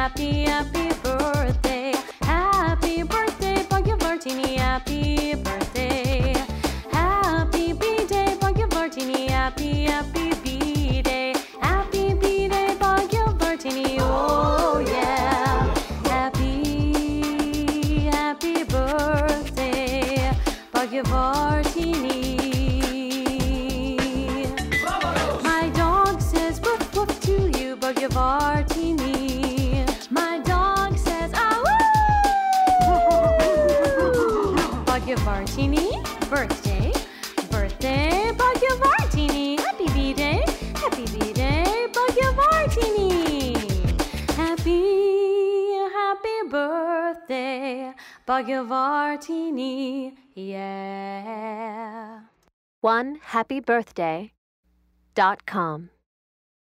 happy, happy birthday. Happy birthday, Bhagyavartini, happy birthday. Happy B-Day, Bhagyavartini, happy, happy B-Day. Happy B-Day, Bhagyavartini, oh yeah. Happy, happy birthday, Bhagyavartini. My dog says woof woof to you, Bhagyavartini. My dog says ah woo. Bhagyavartini, birthday, birthday, Bhagyavartini. Happy B-Day, happy B-Day, Bhagyavartini. Happy, happy birthday, Bhagyavartini, yeah. OneHappyBirthday.com